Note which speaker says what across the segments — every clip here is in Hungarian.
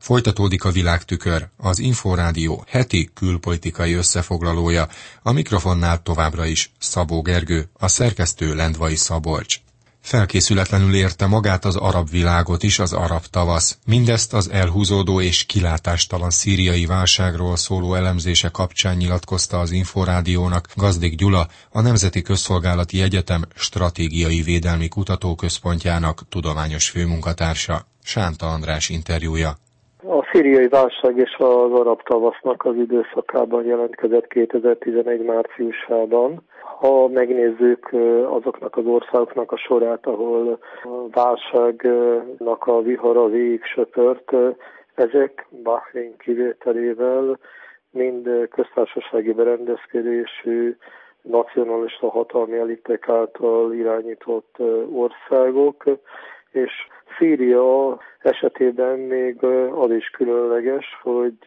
Speaker 1: Folytatódik a Világtükör, az Inforádió heti külpolitikai összefoglalója, a mikrofonnál továbbra is Szabó Gergő, a szerkesztő Lendvai Szabolcs. Felkészületlenül érte magát az arab világot is az arab tavasz. Mindezt az elhúzódó és kilátástalan szíriai válságról szóló elemzése kapcsán nyilatkozta az Inforádiónak Gazdik Gyula, a Nemzeti Közszolgálati Egyetem Stratégiai Védelmi Kutatóközpontjának tudományos főmunkatársa. Sánta András interjúja.
Speaker 2: A szíriai válság és az arab tavasznak az időszakában jelentkezett 2011 márciusában. Ha megnézzük azoknak az országoknak a sorát, ahol a válságnak a vihara végig söpört, ezek Bahrein kivételével mind köztársasági berendezkedésű, nacionalista hatalmi elitek által irányított országok, és Szíria esetében még az is különleges, hogy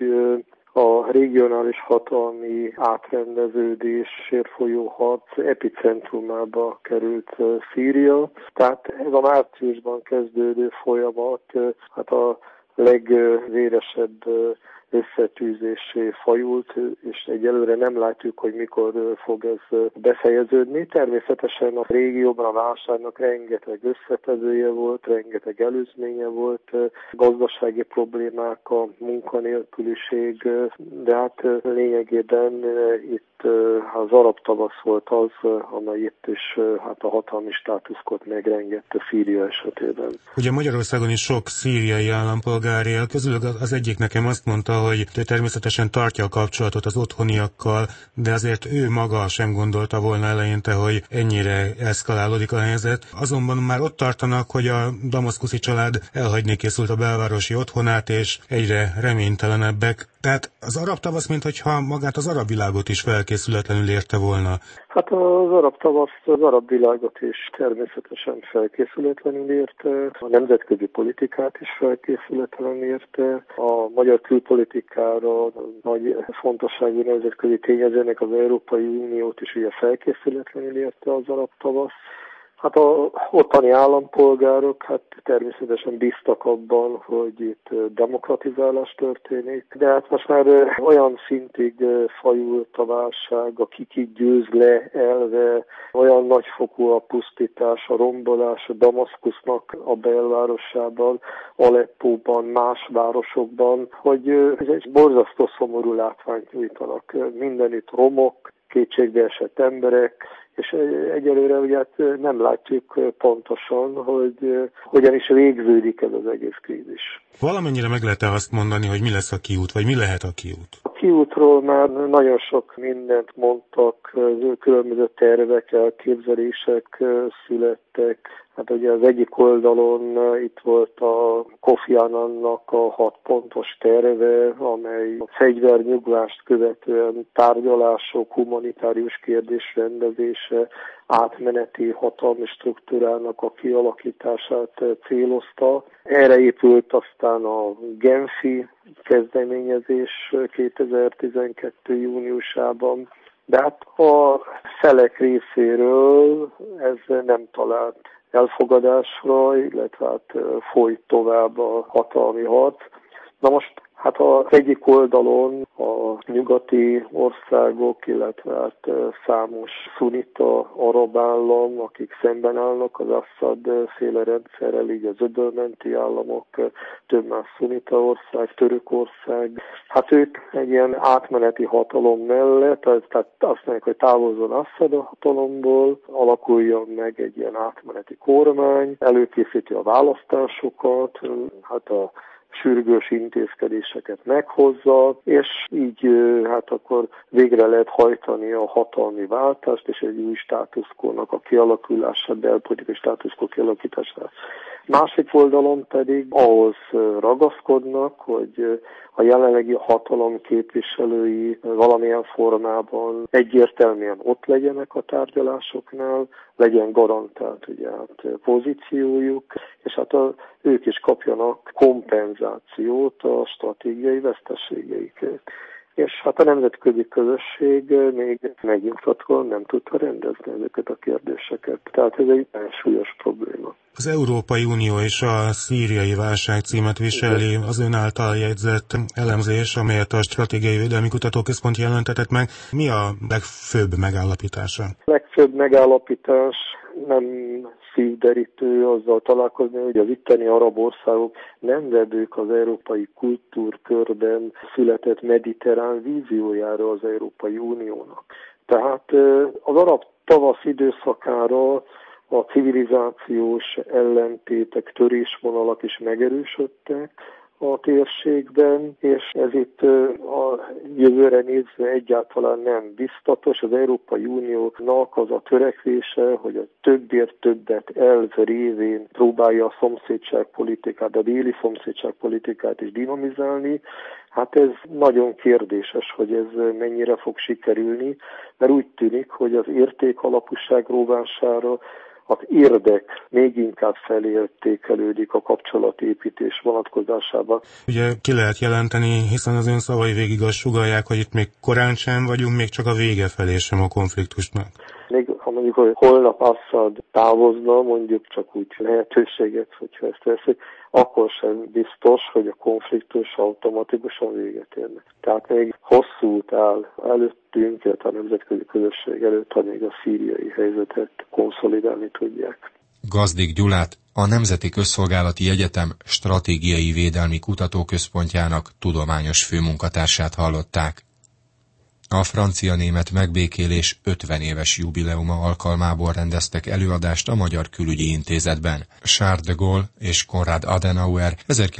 Speaker 2: a regionális hatalmi átrendeződésért folyó harc epicentrumába került Szíria. Tehát ez a márciusban kezdődő folyamat hát a legvéresebb összetűzésé fajult, és egyelőre nem látjuk, hogy mikor fog ez befejeződni. Természetesen a régióban a válságnak rengeteg összetevője volt, rengeteg előzménye volt, gazdasági problémák, a munkanélküliség, de hát lényegében itt az arab tavasz volt az, amely itt is hát a hatalmi státuszkot megrengette Szíria esetében.
Speaker 3: Ugye Magyarországon is sok szíriai állampolgár él, közülük az egyik nekem azt mondta, hogy természetesen tartja a kapcsolatot az otthoniakkal, de azért ő maga sem gondolta volna eleinte, hogy ennyire eszkalálódik a helyzet. Azonban már ott tartanak, hogy a damaszkuszi család elhagyni készült a belvárosi otthonát, és egyre reménytelenebbek. Tehát az arab tavasz, minthogyha magát az arab világot is felkészületlenül érte volna.
Speaker 2: Hát az arab tavasz az arab világot is természetesen felkészületlenül érte, a nemzetközi politikát is felkészületlenül érte, a magyar külpolitikára nagy fontosságú nemzetközi tényezőnek az Európai Uniót is ugye felkészületlenül érte az arab tavasz. Hát a ottani állampolgárok hát természetesen bíztak abban, hogy itt demokratizálás történik, de hát most már olyan szintig fajult a válság, a kikit győz le elve, olyan nagyfokú a pusztítás, a rombolás a Damaszkusznak a belvárosában, Aleppóban, más városokban, hogy ez egy borzasztó szomorú látványt nyújtanak. Mindenütt romok, kétségbeesett emberek, és egyelőre ugye nem látjuk pontosan, hogy hogyan is végződik ez az egész krízis.
Speaker 3: Valamennyire meg lehet azt mondani, hogy mi lesz a kiút, vagy mi lehet a kiút?
Speaker 2: A kiútról már nagyon sok mindent mondtak, különböző tervek, elképzelések születtek. Hát ugye az egyik oldalon itt volt a Kofi Annannak a 6 pontos terve, amely a fegyvernyugvást követően tárgyalások, humanitárius kérdés rendezése, átmeneti hatalmi struktúrának a kialakítását célozta. Erre épült aztán a Genfi kezdeményezés 2012. júniusában, de hát a felek részéről ez nem talált elfogadásra, illetve hát folyt tovább a hatalmi harc. Na most hát az egyik oldalon a nyugati országok, illetve hát számos szunita arab állam, akik szemben állnak az Assad féle rendszerrel, így az öbölmenti államok, több más szunita ország, Törökország. Hát ők egy ilyen átmeneti hatalom mellett, tehát azt mondják, hogy távozzon Assad a hatalomból, alakuljon meg egy ilyen átmeneti kormány, előkészíti a választásokat, hát a sürgős intézkedéseket meghozza, és így hát akkor végre lehet hajtani a hatalmi váltást, és egy új státuszkónak a kialakulását, belpolitikai státuszkó kialakítását. Másik oldalon pedig ahhoz ragaszkodnak, hogy a jelenlegi hatalom képviselői valamilyen formában egyértelműen ott legyenek a tárgyalásoknál, legyen garantált ugye pozíciójuk, és hát ők is kapjanak kompenzációt a stratégiai veszteségeikért. és hát a nemzetközi közösség még megnyugtatóan nem tudta rendezni ezeket a kérdéseket. Tehát ez egy nagyon súlyos probléma.
Speaker 3: Az Európai Unió és a szíriai válság címet viseli az ön által jegyzett elemzés, amelyet a Stratégiai Védelmi Kutatóközpont jelentetett meg. Mi a legfőbb megállapítása?
Speaker 2: A legfőbb megállapítás nem szívderítő azzal találkozni, hogy az itteni arab országok nem vedők az európai kultúrkörben született mediterrán víziójára az Európai Uniónak. Tehát az arab tavasz időszakára a civilizációs ellentétek, törésvonalak is megerősödtek a térségben, és ez itt a jövőre nézve egyáltalán nem biztatos. Az Európai Uniónak az a törekvése, hogy a többért többet elv révén próbálja a szomszédságpolitikát, a déli szomszédságpolitikát is dinamizálni. Hát ez nagyon kérdéses, hogy ez mennyire fog sikerülni, mert úgy tűnik, hogy az értékalapúság rovására az érdek még inkább felértékelődik a kapcsolatépítés vonatkozásában.
Speaker 3: Ugye ki lehet jelenteni, hiszen az ön szavai végig azt sugallják, hogy itt még korán sem vagyunk, még csak a vége felé sem a konfliktusnak.
Speaker 2: Még ha mondjuk, hogy holnap Assad távozna, mondjuk csak úgy lehetőséget, hogyha ezt veszik, akkor sem biztos, hogy a konfliktus automatikusan véget érne. Tehát még hosszú út áll előttünk, illetve a nemzetközi közösség előtt, ha még a szíriai helyzetet konszolidálni tudják.
Speaker 1: Gazdig Gyulát, a Nemzeti Közszolgálati Egyetem Stratégiai Védelmi Kutatóközpontjának tudományos főmunkatársát hallották. A francia-német megbékélés 50 éves jubileuma alkalmából rendeztek előadást a Magyar Külügyi Intézetben. Charles de Gaulle és Konrad Adenauer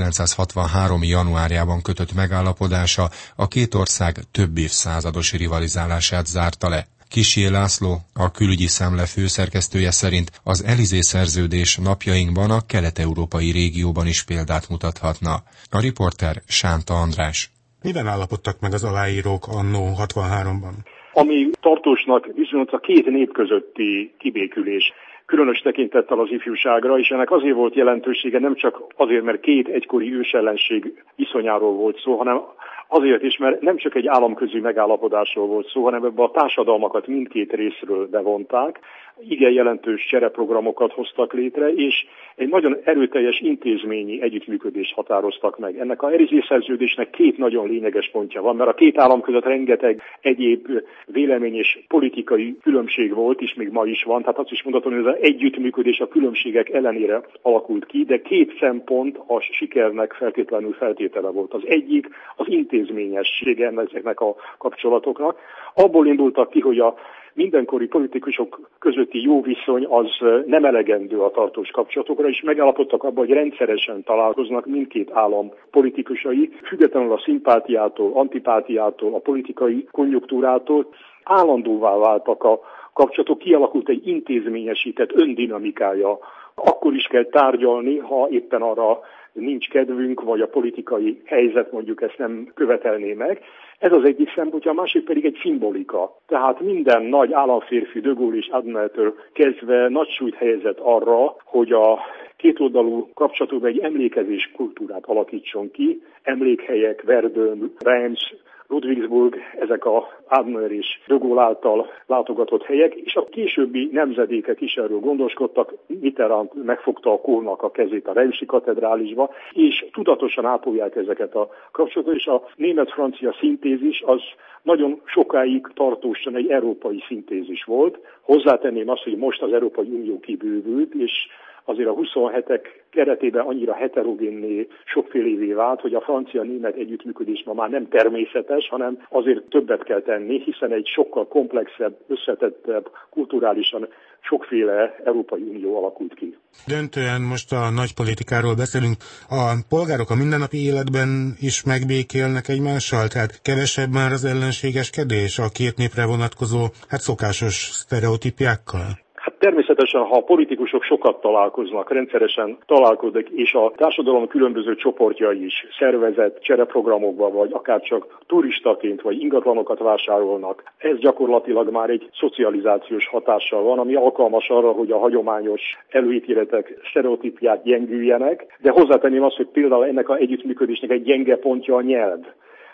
Speaker 1: 1963. januárjában kötött megállapodása a két ország több évszázados rivalizálását zárta le. Kissé László, a Külügyi Szemle főszerkesztője szerint az Élysée szerződés napjainkban a kelet-európai régióban is példát mutathatna. A riporter Sánta András.
Speaker 3: Miben állapodtak meg az aláírók annó 63-ban?
Speaker 4: Ami tartósnak bizonyos a két nép közötti kibékülés, különös tekintettel az ifjúságra, és ennek azért volt jelentősége, nem csak azért, mert két egykori ősellenség viszonyáról volt szó, hanem azért is, mert nem csak egy államközi megállapodásról volt szó, hanem ebbe a társadalmakat mindkét részről bevonták, igen jelentős csereprogramokat hoztak létre, és egy nagyon erőteljes intézményi együttműködést határoztak meg. Ennek a Élysée szerződésnek két nagyon lényeges pontja van, mert a két állam között rengeteg egyéb vélemény és politikai különbség volt, és még ma is van, tehát azt is mondhatom, hogy ez az együttműködés a különbségek ellenére alakult ki, de két szempont a sikernek feltétlenül feltétele volt. Az egyik az intézményessége ezeknek a kapcsolatoknak. Abból indultak ki, hogy a mindenkori politikusok közötti jó viszony az nem elegendő a tartós kapcsolatokra, és megállapodtak abban, hogy rendszeresen találkoznak mindkét állam politikusai, függetlenül a szimpátiától, antipátiától, a politikai konjunktúrától, állandóvá váltak a kapcsolatok, kialakult egy intézményesített öndinamikája. Akkor is kell tárgyalni, ha éppen arra nincs kedvünk, vagy a politikai helyzet mondjuk ezt nem követelné meg. Ez az egyik szempontja, a másik pedig egy szimbolika. Tehát minden nagy államférfi, de Gaulle és Adenauer kezdve nagy súlyt helyezett arra, hogy a kétoldalú kapcsolatokban egy emlékezés kultúrát alakítson ki. Emlékhelyek, Verdun, Reims, Ludwigsburg, ezek a Adenauer és de Gaulle által látogatott helyek, és a későbbi nemzedékek is erről gondoskodtak. Mitterrand megfogta a Kohlnak a kezét a Reimsi katedrálisba, és tudatosan ápolják ezeket a kapcsolatokat, és a német-francia szintézis az nagyon sokáig tartósan egy európai szintézis volt. Hozzátenném azt, hogy most az Európai Unió kibővült, és azért a 27-ek keretében annyira heterogénné, sokfélévé vált, hogy a francia-német együttműködés ma már nem természetes, hanem azért többet kell tenni, hiszen egy sokkal komplexebb, összetettebb, kulturálisan sokféle Európai Unió alakult ki.
Speaker 3: Döntően most a nagy politikáról beszélünk. A polgárok a mindennapi életben is megbékélnek egymással, tehát kevesebb már az ellenségeskedés a két népre vonatkozó, szokásos sztereotípiákkal?
Speaker 4: Természetesen, ha a politikusok sokat találkoznak, rendszeresen találkoznak, és a társadalom különböző csoportjai is szervezett csereprogramokba, vagy akár csak turistaként, vagy ingatlanokat vásárolnak, ez gyakorlatilag már egy szocializációs hatással van, ami alkalmas arra, hogy a hagyományos előítéletek, sztereotípiák gyengüljenek, de hozzátenném azt, hogy például ennek az együttműködésnek egy gyenge pontja a nyelv.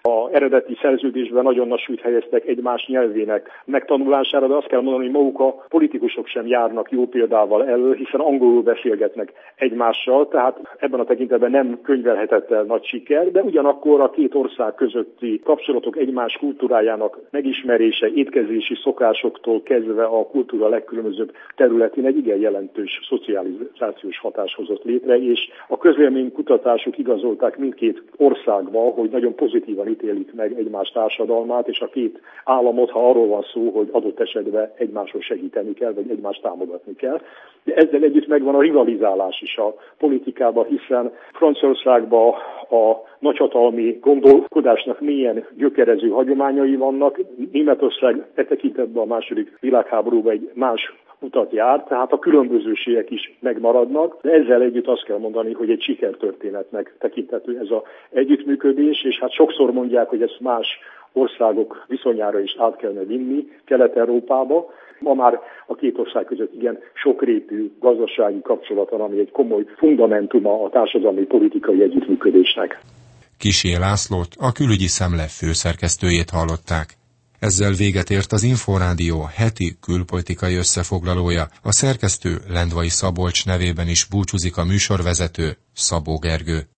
Speaker 4: az eredeti szerződésben nagyon nagy súlyt helyeztek egymás nyelvének megtanulására, de azt kell mondani, hogy maguk a politikusok sem járnak jó példával elő, hiszen angolul beszélgetnek egymással, tehát ebben a tekintetben nem könyvelhetett el nagy siker, de ugyanakkor a két ország közötti kapcsolatok egymás kultúrájának megismerése, étkezési szokásoktól kezdve a kultúra legkülönbözőbb területén egy igen jelentős szocializációs hatás hozott létre, és a közvéleménykutatások igazolták mindkét országban, hogy nagyon pozitívan ítélik meg egymás társadalmát, és a két államot, ha arról van szó, hogy adott esetben egymásról segíteni kell, vagy egymást támogatni kell. De ezzel együtt megvan a rivalizálás is a politikában, hiszen Franciaországban a nagyhatalmi gondolkodásnak milyen gyökerező hagyományai vannak. Németország e tekintetben a második világháborúban egy más utat jár, tehát a különbözőségek is megmaradnak, de ezzel együtt azt kell mondani, hogy egy sikertörténetnek tekinthető ez az együttműködés, és hát sokszor mondják, hogy ezt más országok viszonyára is át kellene vinni Kelet-Európába. Ma már a két ország között igen sokrétű gazdasági kapcsolat van, ami egy komoly fundamentuma a társadalmi politikai együttműködésnek.
Speaker 1: Kissé Lászlót, a Külügyi Szemle főszerkesztőjét hallották. Ezzel véget ért az Inforádió heti külpolitikai összefoglalója. A szerkesztő Lendvai Szabolcs nevében is búcsúzik a műsorvezető, Szabó Gergő.